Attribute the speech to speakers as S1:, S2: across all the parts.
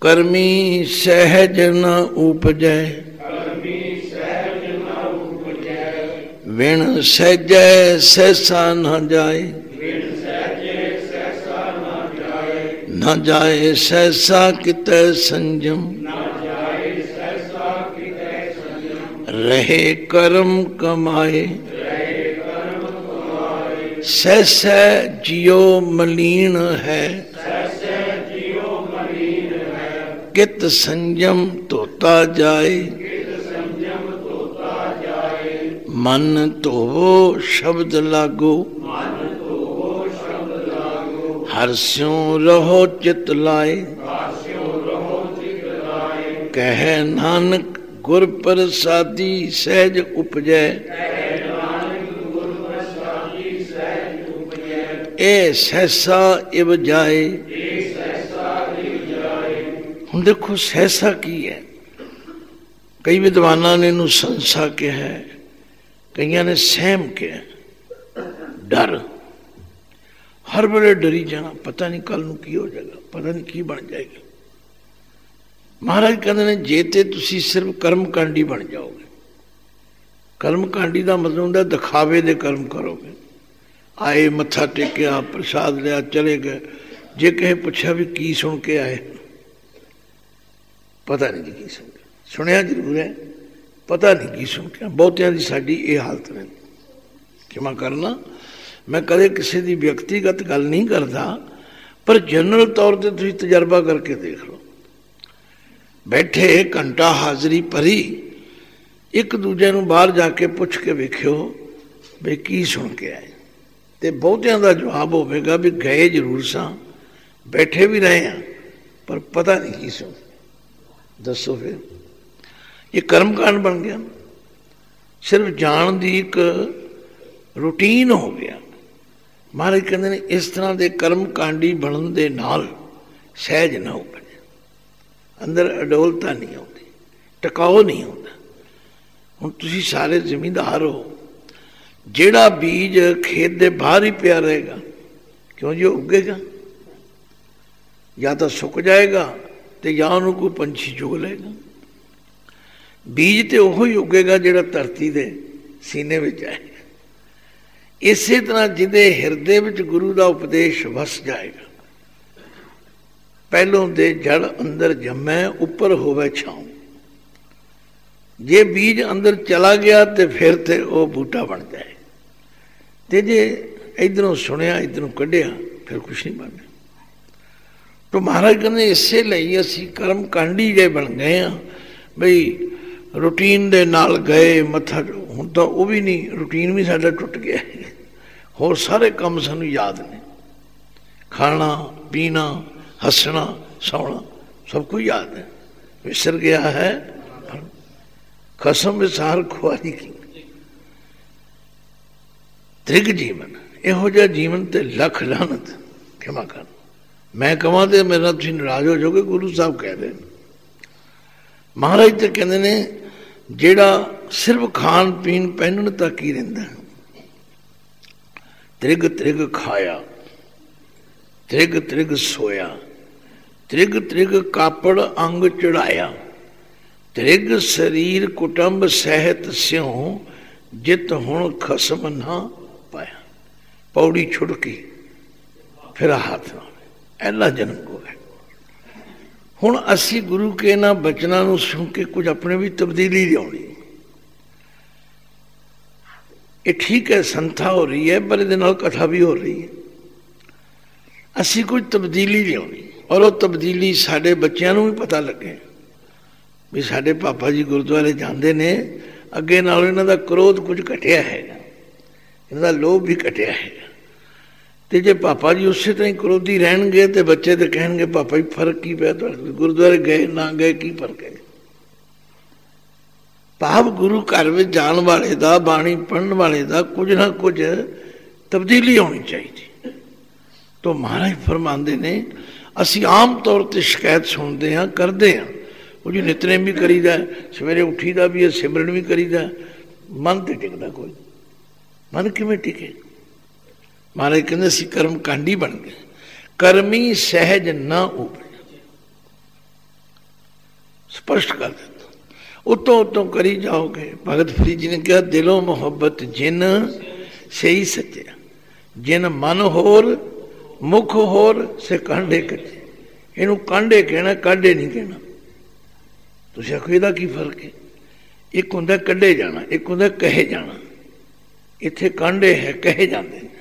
S1: ਕਰਮੀ ਸਹਿਜ ਨ ਉਪਜੈ, ਵਿਣ ਸਹਿਜੈ ਸਹਿਸਾ ਨ ਜਾਏ, ਨ ਜਾਏ ਸਹਿਸਾ ਕਿਤੈ ਸੰਜਮ, ਰਹੇ ਕਰਮ ਕਮਾਏ। ਸਹਿਸੈ ਜਿਉ ਮਲੀਨ ਹੈ, ਕਿਤ ਸੰਜਮ ਧੋਤਾ ਜਾਏ, ਮਨ ਧੋਵੋ ਸ਼ਬਦ ਲਾਗੋ, ਹਰਸਿਉ ਰਹੋ ਚਿਤ ਲਾਏ। ਕਹਿ ਨਾਨਕ ਗੁਰ ਪ੍ਰਸਾਦੀ ਸਹਿਜ ਉਪਜੈ, ਇਹ ਸਹਿਸਾ ਇਵ ਜਾਏ। ਹੁਣ ਦੇਖੋ ਸਹਿਸਾ ਕੀ ਹੈ। ਕਈ ਵਿਦਵਾਨਾਂ ਨੇ ਇਹਨੂੰ ਸੰਸਾ ਕਿਹਾ ਹੈ, ਕਈਆਂ ਨੇ ਸਹਿਮ ਕਿਹਾ, ਡਰ। ਹਰ ਵੇਲੇ ਡਰੀ ਜਾਣਾ, ਪਤਾ ਨਹੀਂ ਕੱਲ ਨੂੰ ਕੀ ਹੋ ਜਾਏਗਾ, ਪਤਾ ਨਹੀਂ ਕੀ ਬਣ ਜਾਏਗਾ। ਮਹਾਰਾਜ ਕਹਿੰਦੇ ਨੇ ਜੇ ਤੇ ਤੁਸੀਂ ਸਿਰਫ ਕਰਮ ਕਾਂਡੀ ਬਣ ਜਾਓਗੇ, ਕਰਮ ਕਾਂਡੀ ਦਾ ਮਤਲਬ ਹੁੰਦਾ ਦਿਖਾਵੇ ਦੇ ਕਰਮ ਕਰੋਗੇ। ਆਏ, ਮੱਥਾ ਟੇਕਿਆ, ਪ੍ਰਸ਼ਾਦ ਲਿਆ, ਚਲੇ ਗਏ। ਜੇ ਕਿਸੇ ਪੁੱਛਿਆ ਵੀ ਕੀ ਸੁਣ ਕੇ ਆਏ, ਪਤਾ ਨਹੀਂ ਜੀ ਕੀ ਸੁਣ ਕੇ, ਸੁਣਿਆ ਜ਼ਰੂਰ ਹੈ, ਪਤਾ ਨਹੀਂ ਕੀ ਸੁਣ ਕੇ। ਬਹੁਤਿਆਂ ਦੀ ਸਾਡੀ ਇਹ ਹਾਲਤ ਰਹਿੰਦੀ। ਖਿਮਾ ਕਰਨਾ, ਮੈਂ ਕਦੇ ਕਿਸੇ ਦੀ ਵਿਅਕਤੀਗਤ ਗੱਲ ਨਹੀਂ ਕਰਦਾ, ਪਰ ਜਨਰਲ ਤੌਰ 'ਤੇ ਤੁਸੀਂ ਤਜਰਬਾ ਕਰਕੇ ਦੇਖ ਲਓ। ਬੈਠੇ ਘੰਟਾ ਹਾਜ਼ਰੀ ਭਰੀ, ਇੱਕ ਦੂਜੇ ਨੂੰ ਬਾਹਰ ਜਾ ਕੇ ਪੁੱਛ ਕੇ ਵੇਖਿਓ ਵੀ ਕੀ ਸੁਣ ਕੇ ਆਏ, ਤੇ ਬਹੁਤਿਆਂ ਦਾ ਜਵਾਬ ਹੋਵੇਗਾ ਵੀ ਗਏ ਜ਼ਰੂਰ ਸਾਂ, ਬੈਠੇ ਵੀ ਰਹੇ ਹਾਂ, ਪਰ ਪਤਾ ਨਹੀਂ ਕੀ ਸੁਣ। ਦੱਸੋ ਫਿਰ, ਇਹ ਕਰਮਕਾਂਡ ਬਣ ਗਿਆ, ਸਿਰਫ ਜਾਣ ਦੀ ਇੱਕ ਰੂਟੀਨ ਹੋ ਗਿਆ। ਮਹਾਰਾਜ ਕਹਿੰਦੇ ਨੇ ਇਸ ਤਰ੍ਹਾਂ ਦੇ ਕਰਮ ਕਾਂਡੀ ਬਣਨ ਦੇ ਨਾਲ ਸਹਿਜ ਨਾ ਉਪਜੇ, ਅੰਦਰ ਅਡੋਲਤਾ ਨਹੀਂ ਆਉਂਦੀ, ਟਿਕਾਓ ਨਹੀਂ ਹੁੰਦਾ। ਹੁਣ ਤੁਸੀਂ ਸਾਰੇ ਜ਼ਿਮੀਂਦਾਰ ਹੋ, ਜਿਹੜਾ ਬੀਜ ਖੇਤ ਦੇ ਬਾਹਰ ਹੀ ਪਿਆ ਰਹੇਗਾ, ਕਿਉਂ ਜੀ ਉਹ ਉੱਗੇਗਾ? ਜਾਂ ਤਾਂ ਸੁੱਕ ਜਾਏਗਾ ਤੇ ਜਾਂ ਉਹਨੂੰ ਕੋਈ ਪੰਛੀ ਚੁਗ ਲਏਗਾ। ਬੀਜ ਤੇ ਉਹੋ ਹੀ ਉੱਗੇਗਾ ਜਿਹੜਾ ਧਰਤੀ ਦੇ ਸੀਨੇ ਵਿੱਚ ਆਏਗਾ। ਇਸੇ ਤਰ੍ਹਾਂ ਜਿਹਦੇ ਹਿਰਦੇ ਵਿੱਚ ਗੁਰੂ ਦਾ ਉਪਦੇਸ਼ ਵਸ ਜਾਏਗਾ, ਪਹਿਲੋਂ ਦੇ ਜੜ ਅੰਦਰ ਜੰਮੈ, ਉੱਪਰ ਹੋਵੇ ਛਾਉ। ਜੇ ਬੀਜ ਅੰਦਰ ਚਲਾ ਗਿਆ ਤੇ ਫਿਰ ਤੇ ਉਹ ਬੂਟਾ ਬਣ ਜਾਏ, ਤੇ ਜੇ ਇੱਧਰੋਂ ਸੁਣਿਆ ਇੱਧਰੋਂ ਕੱਢਿਆ ਫਿਰ ਕੁਛ ਨਹੀਂ ਬਣਨਾ। ਤਾਂ ਮਹਾਰਾਜ ਕਹਿੰਦੇ ਇਸੇ ਲਈ ਅਸੀਂ ਕਰਮ ਕਾਂਡੀ ਜੇ ਬਣ ਗਏ ਹਾਂ, ਬਈ ਰੂਟੀਨ ਦੇ ਨਾਲ ਗਏ ਮੱਥਾ। ਹੁਣ ਤਾਂ ਉਹ ਵੀ ਨਹੀਂ, ਰੂਟੀਨ ਵੀ ਸਾਡਾ ਟੁੱਟ ਗਿਆ, ਹੋਰ ਸਾਰੇ ਕੰਮ ਸਾਨੂੰ ਯਾਦ ਨੇ। ਖਾਣਾ ਪੀਣਾ, ਹੱਸਣਾ ਸੌਣਾ ਸਭ ਕੁਝ ਯਾਦ ਹੈ, ਵਿਸਰ ਗਿਆ ਹੈ ਖਸਮ ਵਿਸਾਰ ਖੁਆਰੀ ਕੀ। ਤ੍ਰਿਗ ਜੀਵਨ, ਇਹੋ ਜਿਹਾ ਜੀਵਨ ਤੇ ਲੱਖ ਲਾਹਨਤ। ਖਿਮਾ ਕਰ, ਮੈਂ ਕਹਾਂ ਤੇ ਮੇਰੇ ਨਾਲ ਤੁਸੀਂ ਨਾਰਾਜ਼ ਹੋ ਜਾਓਗੇ, ਗੁਰੂ ਸਾਹਿਬ ਕਹਿ ਰਹੇ ਨੇ। ਮਹਾਰਾਜ ਤੇ ਕਹਿੰਦੇ ਨੇ ਜਿਹੜਾ ਸਿਰਫ ਖਾਣ ਪੀਣ ਪਹਿਨਣ ਤੱਕ ਹੀ ਰਹਿੰਦਾ, ਤ੍ਰਿਗ ਤ੍ਰਿਗ ਖਾਇਆ, ਤ੍ਰਿਗ ਤ੍ਰਿਗ ਸੋਇਆ, ਤ੍ਰਿਗ ਤ੍ਰਿਗ ਕਾਪੜ ਅੰਗ ਚੜਾਇਆ, ਤ੍ਰਿਗ ਸਰੀਰ ਕੁਟੰਬ ਸਹਿਤ ਸਿਉ, ਜਿਤ ਹੁਣ ਖਸਮ ਨਾ ਪਾਇਆ। ਪੌੜੀ ਛੁੜਕੀ ਫਿਰ ਹੱਥ ਨਾਲ ਐਲਾ ਜਨਮ ਕੋ ਹੈ। ਹੁਣ ਅਸੀਂ ਗੁਰੂ ਕੇ ਇਹਨਾਂ ਬਚਨਾਂ ਨੂੰ ਸੁਣ ਕੇ ਕੁਝ ਆਪਣੇ ਵੀ ਤਬਦੀਲੀ ਲਿਆਉਣੀ। ਇਹ ਠੀਕ ਹੈ, ਸੰਥਾ ਹੋ ਰਹੀ ਹੈ, ਪਰ ਇਹਦੇ ਨਾਲ ਕਥਾ ਵੀ ਹੋ ਰਹੀ ਹੈ। ਅਸੀਂ ਕੁਝ ਤਬਦੀਲੀ ਲਿਆਉਣੀ, ਔਰ ਉਹ ਤਬਦੀਲੀ ਸਾਡੇ ਬੱਚਿਆਂ ਨੂੰ ਵੀ ਪਤਾ ਲੱਗੇ ਵੀ ਸਾਡੇ ਪਾਪਾ ਜੀ ਗੁਰਦੁਆਰੇ ਜਾਂਦੇ ਨੇ, ਅੱਗੇ ਨਾਲੋਂ ਇਹਨਾਂ ਦਾ ਕ੍ਰੋਧ ਕੁਝ ਘਟਿਆ ਹੈਗਾ, ਇਹਨਾਂ ਦਾ ਲੋਭ ਵੀ ਘਟਿਆ ਹੈਗਾ। ਤੇ ਜੇ ਪਾਪਾ ਜੀ ਉਸੇ ਤਰ੍ਹਾਂ ਹੀ ਕ੍ਰੋਧੀ ਰਹਿਣਗੇ ਤੇ ਬੱਚੇ ਤੇ ਕਹਿਣਗੇ ਪਾਪਾ ਜੀ ਫਰਕ ਕੀ ਪਿਆ ਤੁਹਾਡੇ, ਗੁਰਦੁਆਰੇ ਗਏ ਨਾ ਗਏ ਕੀ ਫਰਕ ਹੈ। ਭਾਵ ਗੁਰੂ ਘਰ ਵਿੱਚ ਜਾਣ ਵਾਲੇ ਦਾ, ਬਾਣੀ ਪੜ੍ਹਨ ਵਾਲੇ ਦਾ ਕੁਝ ਨਾ ਕੁਝ ਤਬਦੀਲੀ ਹੋਣੀ ਚਾਹੀਦੀ। ਤਾਂ ਮਹਾਰਾਜ ਫਰਮਾਉਂਦੇ ਨੇ ਅਸੀਂ ਆਮ ਤੌਰ 'ਤੇ ਸ਼ਿਕਾਇਤ ਸੁਣਦੇ ਹਾਂ, ਕਰਦੇ ਹਾਂ, ਉਹ ਜੀ ਨਿਤਨੇਮ ਵੀ ਕਰੀਦਾ, ਸਵੇਰੇ ਉੱਠੀਦਾ ਵੀ ਹੈ, ਸਿਮਰਨ ਵੀ ਕਰੀਦਾ, ਮਨ ਤੇ ਟਿਕਦਾ ਕੋਈ। ਮਨ ਕਿਵੇਂ ਟਿਕੇ? ਮਹਾਰਾਜ ਕਹਿੰਦੇ ਅਸੀਂ ਕਰਮ ਕਾਂਡੀ ਬਣ ਗਏ। ਕਰਮੀ ਸਹਿਜ ਨਾ ਉਪਜੈ, स्पष्ट कर देता। उतों उतों करी जाओगे। भगत फरीद जी ने कहा दिलों मोहब्बत जिन सही सच्चा, जिन मन होर मुख होर से कांडे कच्चे। इनू कांडे कहना, कांडे नहीं कहना। तुसीं आखो इहदा की फर्क है? एक हुंदा कढ़े जाना, एक हुंदा कहे जाना। इत्थे कांडे है, कहे जाते हैं।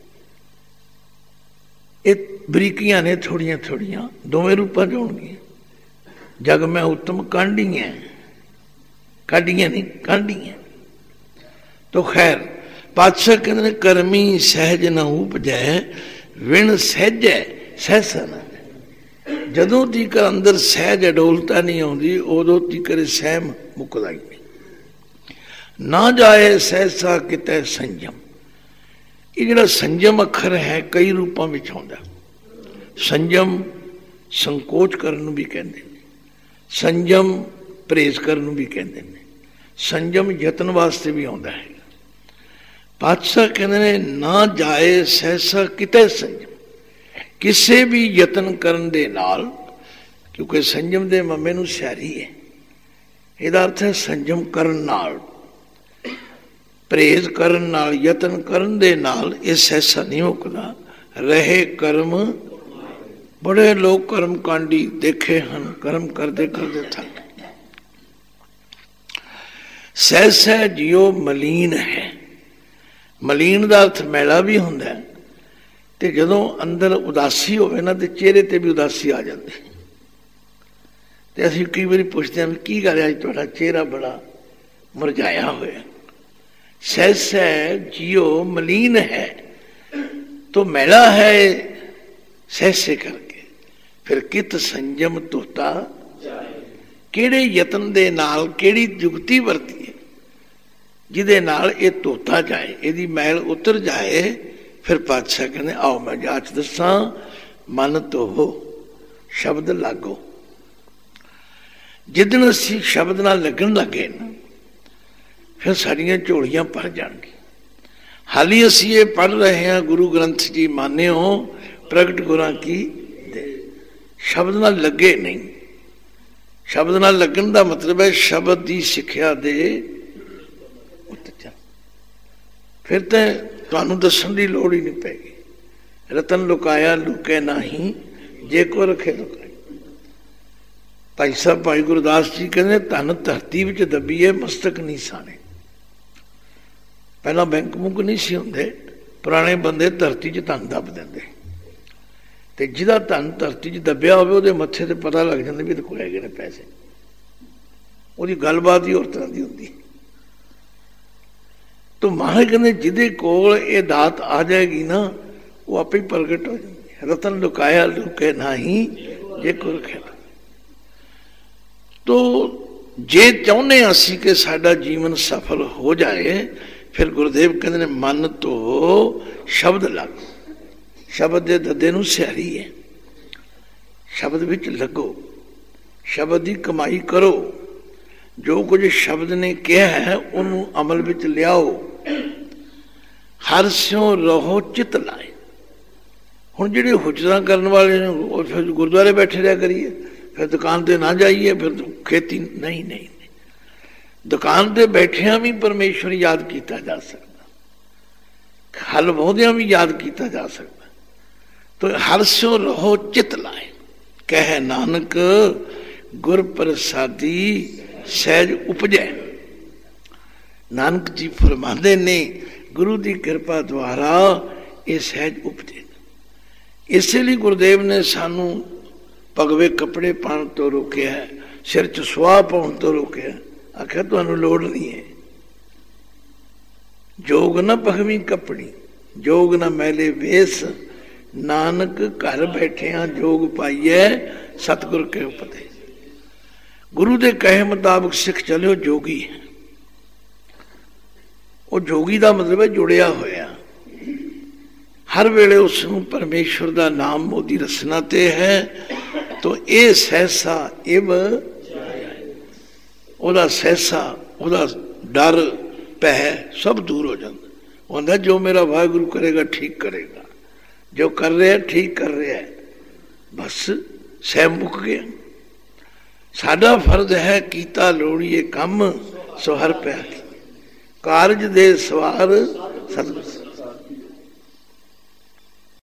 S1: ये बरीकियां ने थोड़ियां थोड़ियां, दोवें रूपां च होणगियां। जग में उत्तम कांडियां, काडियां नहीं कांडियां। तो खैर पातशाह कहते हैं करमी सहज न उपजै विण सहजै सहसा न। जदों तੀਕਰ अंदर सहज अडोलता नहीं आती उदों तੀਕਰ सहम मुकदा ही नहीं। ना जाए सहसा कितै संयम। ये जिहड़ा संयम अखर है कई रूपों में आउंदा। संयम संकोच करन नूं भी कहंदे ने, संयम परहेज करन नूं भी कहंदे ने, संयम यतन वास्ते भी आउंदा है। पातशाह कहते हैं ना जाए सहसा कितै संयम। किसी भी यतन करन दे नाल, क्योंकि संयम दे मम्मे नूं सियारी है, इहदा अर्थ है संयम करन नाल, परहेज करन नाल, यतन करन दे नाल ये सहसा नहीं मुकदा। रहे कर्म, बड़े लोग कर्म कांडी देखे हैं, कर्म करते करते थक। सहसा जियो मलीन है। मलीन का अर्थ मैला भी होंदा है। तो जदों अंदर उदासी होवे ना तो चेहरे ते भी उदासी आ जाती। तो असीं कई बार पुछते हैं की गल है तुहाडा चेहरा बड़ा मुरझाया होया। सहसा जियो मलीन है, तो मैला है सहसे करके। फिर कित संयम तोता, किहड़े यतन दे नाल किहड़ी जुगती वरती है जिहदे नाल ये धोता जाए, यदि मैल उतर जाए। फिर पातशाह कहने आओ मैं जाच दसा, मन धोवो शब्द लागो। जिदन असीं शब्द नाल लगन लगे ना फिर साड़ियाँ झोलियां भर जाएंगी। हाली असीं ये पढ़ रहे हैं गुरु ग्रंथ जी मान्यो प्रगट गुरां की दे। शब्द नाल लगे नहीं। शब्द नाल लगन का मतलब है शब्द की सिक्ख्या दे फिर तो तुहानू दसन की लोड़ ही नहीं पैगी। रतन लुकाया लुके नाही, जे को रखे लुकाई। भाई साहब भाई गुरदास जी कहते धन धरती विच दबीए मस्तक नहीं साने। पहला बैंक बुंक नहीं सी हुंदे, पुराने बंदे धरती च धन दब देंदे। ते जिहदा धन धरती च दबिया होवे उहदे मत्थे ते पता लग जांदा भी कोई गए ने पैसे। उहदी गलबात ही होर तरह दी हुंदी। तो महाराज कहते जिदे कोल ये दात आ जाएगी ना वो आप ही प्रगट हो जाएगी। रतन लुकाया लुके नाही, जे को रखे। तो जे चाहुंदे असीं कि साडा जीवन सफल हो जाए, फिर गुरुदेव कहते हैं मन तो शब्द लग। शब्द दे ददे नूं सियारी है। शब्द विच लगो, शब्द की कमाई करो। जो कुछ शब्द ने कहा है उन्होंने अमल विच लियाओ। हर स्यों रहो चित लाए। हुण जिहड़े हुजरां करन वाले ने फिर गुरुद्वारे बैठे रहा करिए, फिर दुकान पर ना जाइए, फिर खेती नहीं नहीं, नहीं। दुकान पर बैठिया भी परमेश्वर याद किया जा सकता, हल बहुदियां भी याद किया जा सकता। तो हर स्यों रहो चित लाए। कह नानक गुर प्रसादी सहज उपजै। नानक जी फरमाते ने गुरु की कृपा द्वारा ये सहज उपजे। इसलिए गुरुदेव ने सानू भगवे कपड़े पाने तो रोकया है, सिर च सुआह पाने तो रोकया। आखिर तुहानू लोड़ नहीं है। जोग न पगवी कपड़ी, जोग न मैले वेस, नानक घर बैठिया जोग पाइए सतगुर के उपदेश। गुरु के कहे मुताबिक सिख चलो जोगी है। वो जोगी का मतलब है जुड़िया होया। हर वेले उसनू परमेश्वर का नाम मोदी रसना ते है। तो ये सहसा इव ओदा सहसा, ओदा डर पह सब दूर हो जाता। कहता जो मेरा वाहिगुरु करेगा ठीक करेगा, जो कर रहा है ठीक कर रहा है, बस सह मुक गया। ਸਾਡਾ ਫਰਜ਼ ਹੈ ਕੀਤਾ ਲੋੜੀਏ ਕੰਮ ਸੋ ਹਰ ਪਿਆ ਕੀ, ਕਾਰਜ ਦੇ ਸਵਾਰ ਸਤਿਗੁਰ।